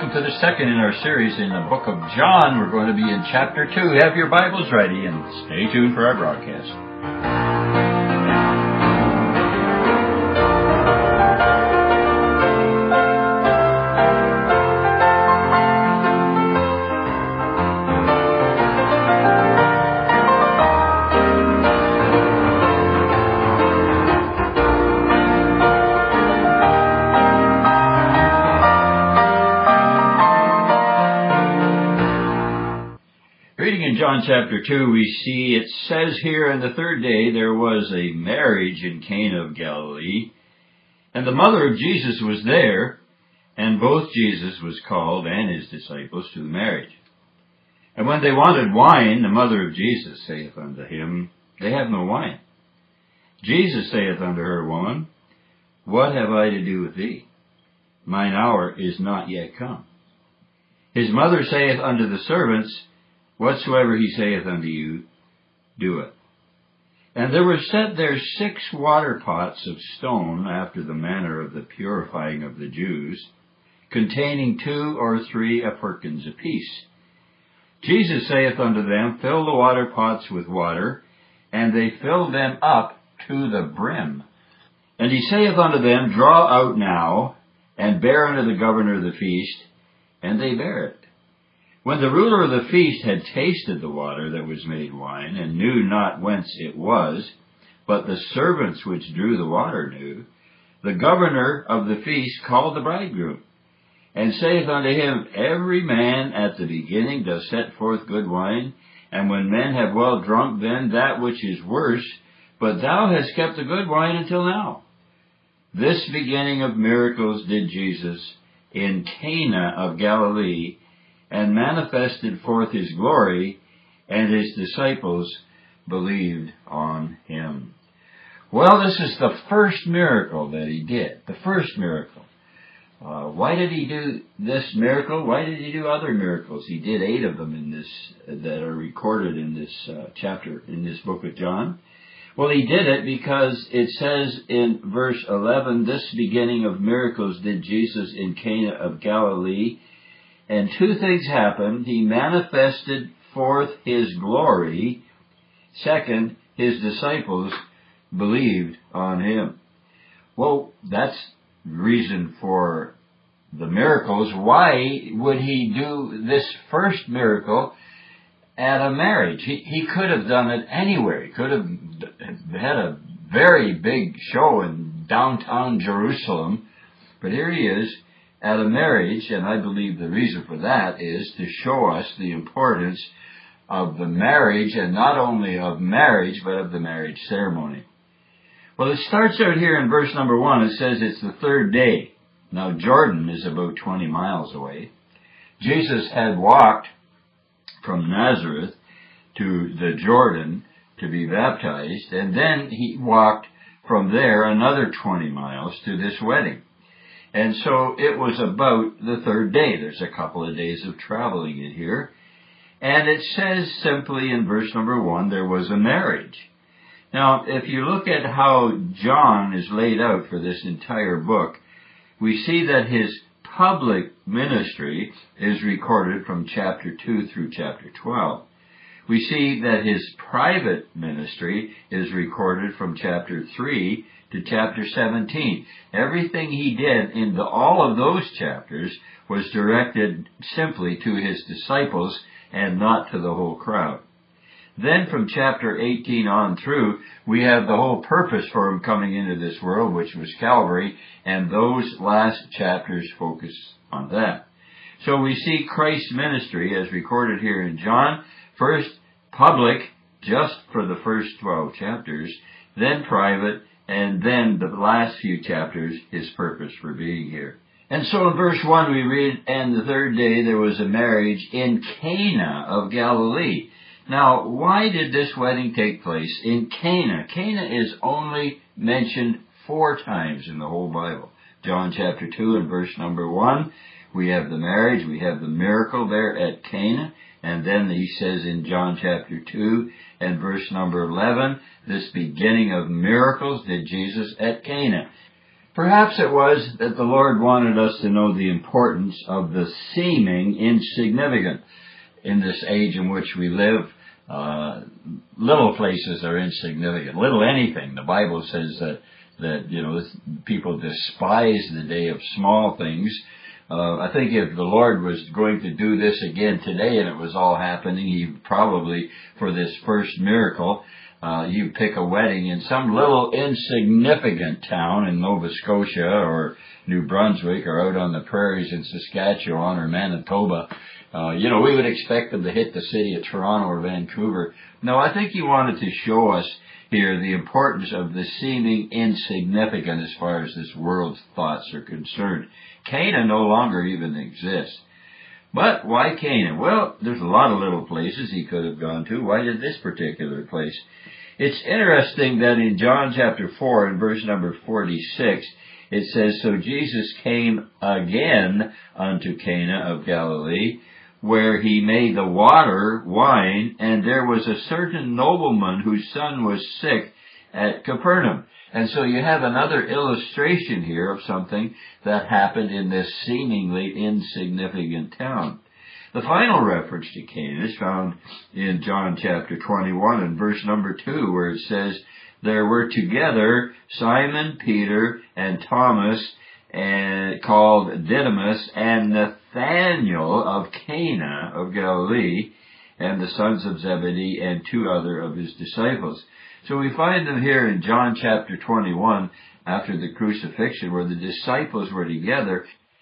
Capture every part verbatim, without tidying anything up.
welcome to the second in our series in the book of John. We're going to be in chapter two. Have your Bibles ready and stay tuned for our broadcast. John chapter two, we see it says here, "On the third day there was a marriage in Cana of Galilee, and the mother of Jesus was there, and both Jesus was called and his disciples to the marriage. And when they wanted wine, the mother of Jesus saith unto him, They have no wine. Jesus saith unto her, Woman, what have I to do with thee? Mine hour is not yet come. His mother saith unto the servants, Whatsoever he saith unto you, do it. And there were set there six water pots of stone, after the manner of the purifying of the Jews, containing two or three firkins apiece. Jesus saith unto them, Fill the water pots with water, and they filled them up to the brim. And he saith unto them, Draw out now, and bear unto the governor of the feast, and they bare it. When the ruler of the feast had tasted the water that was made wine, and knew not whence it was, but the servants which drew the water knew, the governor of the feast called the bridegroom, and saith unto him, Every man at the beginning doth set forth good wine, and when men have well drunk, then that which is worse, but thou hast kept the good wine until now. This beginning of miracles did Jesus in Cana of Galilee, and manifested forth his glory, and his disciples believed on him." Well, this is the first miracle that he did. The first miracle. Uh, why did he do this miracle? Why did he do other miracles? He did eight of them in this, that are recorded in this uh, chapter, in this book of John. Well, he did it because it says in verse eleven, "This beginning of miracles did Jesus in Cana of Galilee." And two things happened. He manifested forth his glory. Second, his disciples believed on him. Well, that's reason for the miracles. Why would he do this first miracle at a marriage? He, he could have done it anywhere. He could have had a very big show in downtown Jerusalem. But here he is at a marriage, and I believe the reason for that is to show us the importance of the marriage, and not only of marriage, but of the marriage ceremony. Well, it starts out here in verse number one. It says it's the third day. Now, Jordan is about twenty miles away. Jesus had walked from Nazareth to the Jordan to be baptized, and then he walked from there another twenty miles to this wedding. And so it was about the third day. There's a couple of days of traveling in here. And it says simply in verse number one, there was a marriage. Now, if you look at how John is laid out for this entire book, we see that his public ministry is recorded from chapter two through chapter twelve. We see that his private ministry is recorded from chapter three to chapter seventeen. Everything he did in the, all of those chapters was directed simply to his disciples and not to the whole crowd. Then from chapter eighteen on through, we have the whole purpose for him coming into this world, which was Calvary, and those last chapters focus on that. So we see Christ's ministry as recorded here in John. First, public, just for the first twelve chapters, then private, and then the last few chapters, his purpose for being here. And so in verse one we read, "And the third day there was a marriage in Cana of Galilee." Now, why did this wedding take place in Cana? Cana is only mentioned four times in the whole Bible. John chapter two and verse number one, we have the marriage, we have the miracle there at Cana. And then he says in John chapter two and verse number eleven, this beginning of miracles did Jesus at Cana. Perhaps it was that the Lord wanted us to know the importance of the seeming insignificant. In this age in which we live, uh, little places are insignificant. Little anything. The Bible says that, that you know, people despise the day of small things. Uh, I think if the Lord was going to do this again today and it was all happening, He probably, for this first miracle, uh, you pick a wedding in some little insignificant town in Nova Scotia or New Brunswick or out on the prairies in Saskatchewan or Manitoba. Uh, you know, we would expect them to hit the city of Toronto or Vancouver. No, I think He wanted to show us here the importance of the seeming insignificant as far as this world's thoughts are concerned. Cana no longer even exists. But why Cana? Well, there's a lot of little places He could have gone to. Why did this particular place? It's interesting that in John chapter four and verse number forty-six, it says, "So Jesus came again unto Cana of Galilee, where He made the water wine, and there was a certain nobleman whose son was sick at Capernaum." And so you have another illustration here of something that happened in this seemingly insignificant town. The final reference to Cana is found in John chapter twenty-one and verse number two, where it says, "There were together Simon Peter and Thomas, and called Didymus, and Nathanael of Cana of Galilee, and the sons of Zebedee, and two other of His disciples." So we find them here in John chapter twenty-one, after the crucifixion, where the disciples were together,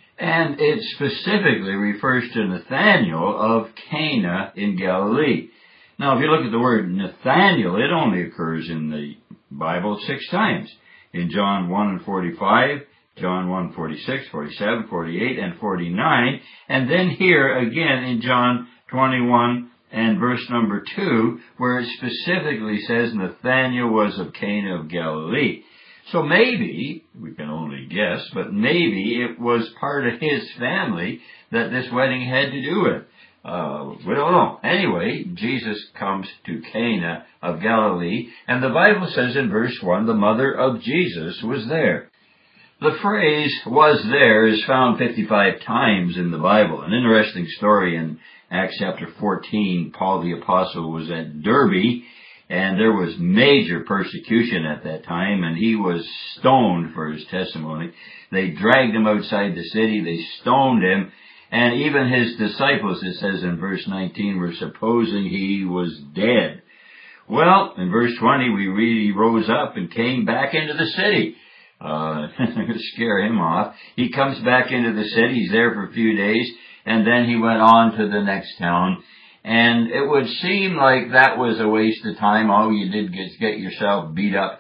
and it specifically refers to Nathanael of Cana in Galilee. Now, if you look at the word Nathanael, it only occurs in the Bible six times. In John one and forty-five, John one, forty-six, forty-seven, forty-eight, and forty-nine, and then here again in John twenty-one and verse number two, where it specifically says Nathanael was of Cana of Galilee. So maybe, we can only guess, but maybe it was part of his family that this wedding had to do with. Uh, we don't know. Anyway, Jesus comes to Cana of Galilee, and the Bible says in verse one, the mother of Jesus was there. The phrase "was there" is found fifty-five times in the Bible. An interesting story in Acts chapter fourteen, Paul the Apostle was at Derbe, and there was major persecution at that time, and he was stoned for his testimony. They dragged him outside the city, they stoned him, and even his disciples, it says in verse nineteen, were supposing he was dead. Well, in verse twenty, we read he rose up and came back into the city. Uh, scare him off. He comes back into the city, he's there for a few days, and then he went on to the next town. And it would seem like that was a waste of time. All you did was get yourself beat up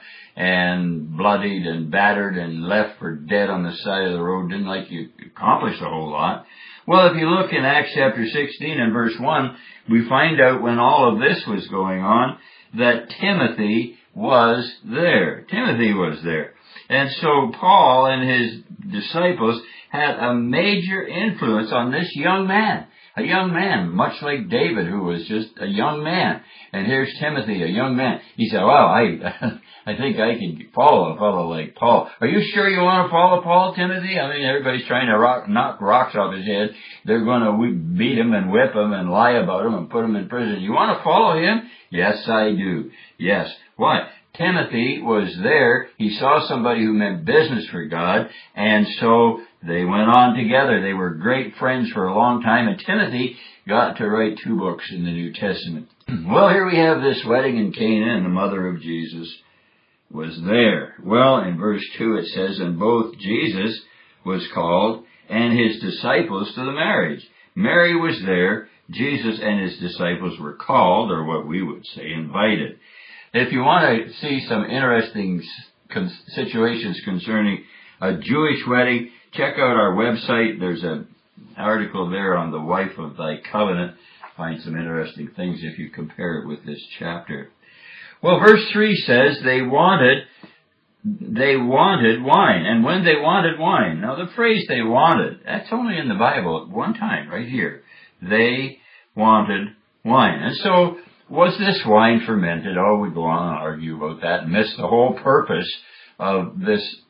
and bloodied and battered and left for dead on the side of the road. Didn't like you accomplished a whole lot. Well, if you look in Acts chapter sixteen and verse one, we find out when all of this was going on that Timothy was there. Timothy was there. And so Paul and his disciples had a major influence on this young man. A young man, much like David, who was just a young man. And here's Timothy, a young man. He said, well, I I think I can follow a fellow like Paul. Are you sure you want to follow Paul, Timothy? I mean, everybody's trying to rock, knock rocks off his head. They're going to beat him and whip him and lie about him and put him in prison. You want to follow him? Yes, I do. Yes. Why? Timothy was there. He saw somebody who meant business for God, and so they went on together. They were great friends for a long time, and Timothy got to write two books in the New Testament. Well, here we have this wedding in Cana, and the mother of Jesus was there. Well, in verse two it says, and both Jesus was called and his disciples to the marriage. Mary was there. Jesus and his disciples were called, or what we would say, invited. If you want to see some interesting situations concerning a Jewish wedding, check out our website. There's an article there on the wife of thy covenant. Find some interesting things if you compare it with this chapter. Well, verse three says they wanted, they wanted wine. And when they wanted wine, now the phrase they wanted, that's only in the Bible at one time, right here. They wanted wine. And so, was this wine fermented? Oh, we go on and argue about that and miss the whole purpose of this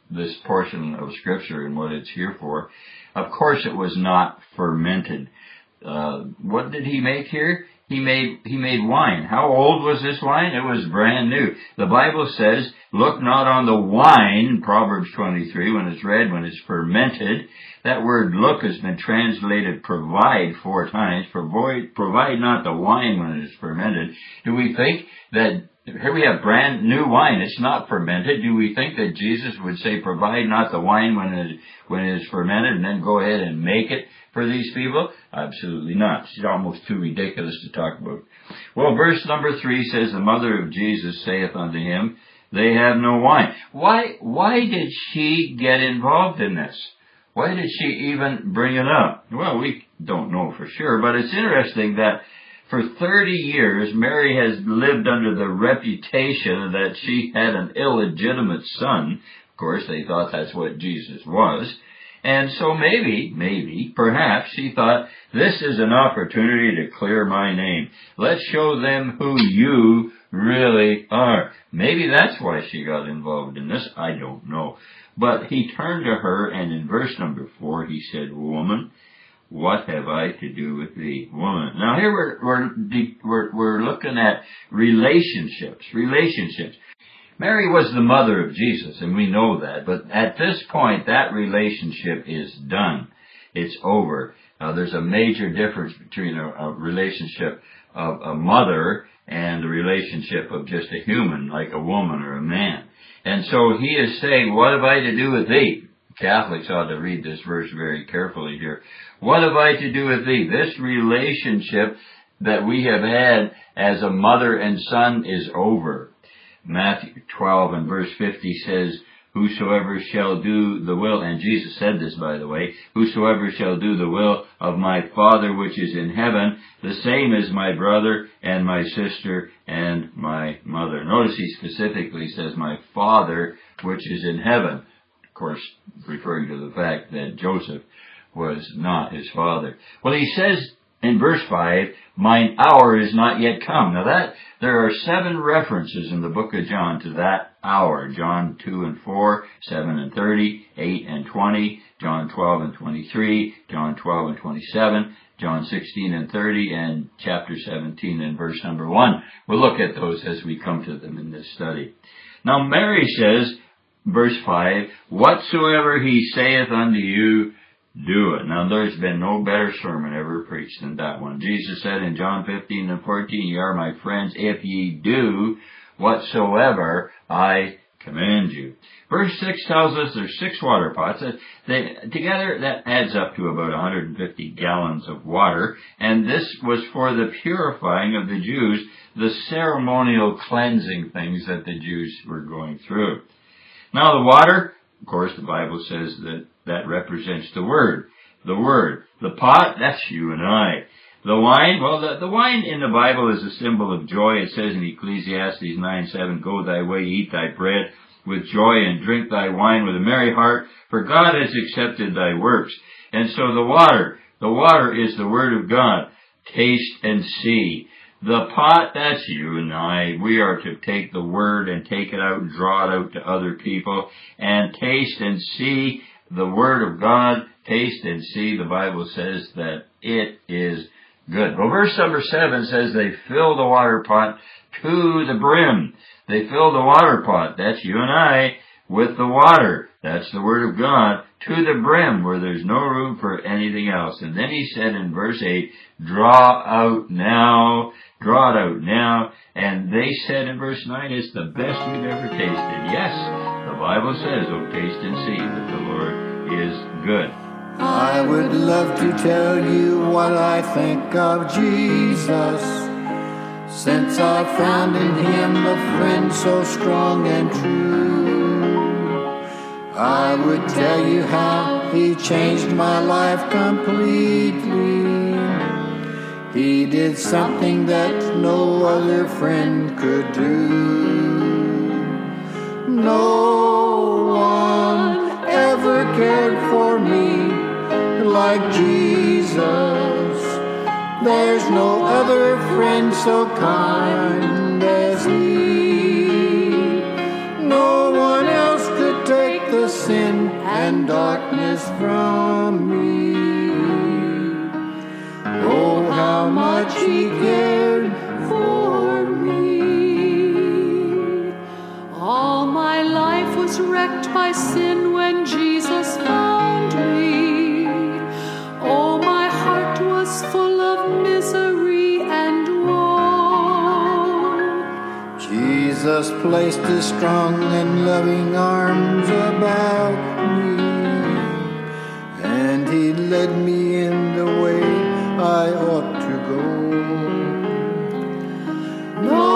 this portion of Scripture and what it's here for. Of course, it was not fermented. Uh, what did he make here? He made, he made wine. How old was this wine? It was brand new. The Bible says, look not on the wine, Proverbs twenty-three, when it's read, when it's fermented. That word look has been translated provide four times. Provide, provide not the wine when it is fermented. Do we think that, here we have brand new wine, it's not fermented. Do we think that Jesus would say, provide not the wine when it, when it is fermented, and then go ahead and make it for these people? Absolutely not. It's almost too ridiculous to talk about. Well, verse number three says, the mother of Jesus saith unto him, they have no wine. Why, why did she get involved in this? Why did she even bring it up? Well, we don't know for sure, but it's interesting that for thirty years, Mary has lived under the reputation that she had an illegitimate son. Of course, they thought that's what Jesus was. And so maybe, maybe, perhaps she thought, this is an opportunity to clear my name. Let's show them who you really are. Maybe that's why she got involved in this. I don't know. But he turned to her, and in verse number four, he said, woman, what have I to do with thee, woman? Now here we're, we're, we're, we're looking at relationships, relationships. Mary was the mother of Jesus, and we know that, but at this point, that relationship is done. It's over. Now, there's a major difference between a, a relationship of a mother and the relationship of just a human, like a woman or a man. And so he is saying, what have I to do with thee? Catholics ought to read this verse very carefully here. What have I to do with thee? This relationship that we have had as a mother and son is over. Matthew twelve and verse fifty says, whosoever shall do the will, and Jesus said this, by the way, whosoever shall do the will of my Father which is in heaven, the same is my brother and my sister and my mother. Notice he specifically says, my Father which is in heaven. Of course, referring to the fact that Joseph was not his father. Well, he says in verse five, mine hour is not yet come. Now that, there are seven references in the book of John to that hour. John two and four, seven and thirty, eight and twenty, John twelve and twenty-three, John twelve and twenty-seven, John sixteen and thirty, and chapter seventeen and verse number one. We'll look at those as we come to them in this study. Now Mary says, verse five, whatsoever he saith unto you, do it. Now, there's been no better sermon ever preached than that one. Jesus said in John fifteen and fourteen, ye are my friends if ye do whatsoever I command you. Verse six tells us there's six water pots. They, together, that adds up to about one hundred fifty gallons of water. And this was for the purifying of the Jews, the ceremonial cleansing things that the Jews were going through. Now, the water, of course, the Bible says that that represents the Word. The Word. The pot, that's you and I. The wine, well, the, the wine in the Bible is a symbol of joy. It says in Ecclesiastes nine seven, go thy way, eat thy bread with joy, and drink thy wine with a merry heart, for God has accepted thy works. And so the water, the water is the Word of God. Taste and see. The pot, that's you and I. We are to take the Word and take it out and draw it out to other people and taste and see the Word of God. Taste and see. The Bible says that it is good. Well, verse number seven says they fill the water pot to the brim. They fill the water pot, that's you and I, with the water. That's the Word of God, to the brim, where there's no room for anything else. And then he said in verse eight, draw out now, draw it out now. And they said in verse nine, it's the best we've ever tasted. Yes, the Bible says, oh, taste and see that the Lord is good. I would love to tell you what I think of Jesus, since I found in him a friend so strong and true. I would tell you how he changed my life completely. He did something that no other friend could do. No one ever cared for me like Jesus. There's no other friend so kind as he. No one else could take the sin and darkness from me. Oh, how much he cared for me. All my life was wrecked by sin when Jesus found me. Oh, my heart was full of misery and woe. Jesus placed his strong and loving arms about me, and he led me in the way I ought to go. No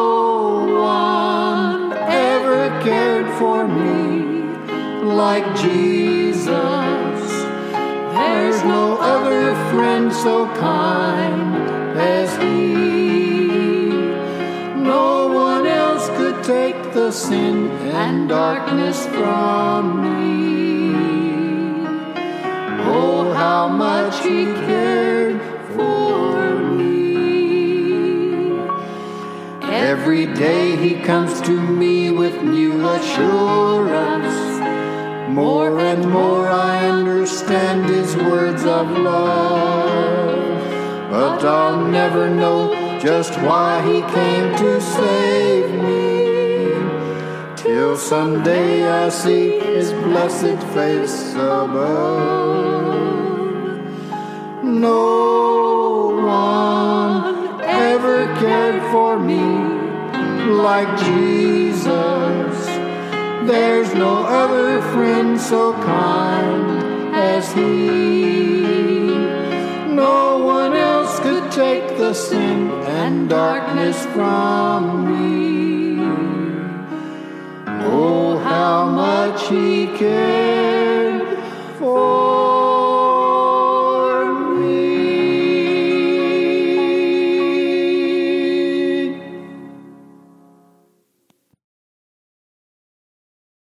one ever cared for me like Jesus. There's no other friend so kind as he. No one else could take the sin and darkness from me. Oh, how much he cared for me. Every day he comes to me with new assurance. More and more I understand his words of love. But I'll never know just why he came to save me, till someday I see his blessed face above. No one ever cared for me like Jesus. There's no other friend so kind as he. No one else could take the sin and darkness from me. Oh, how much he cares.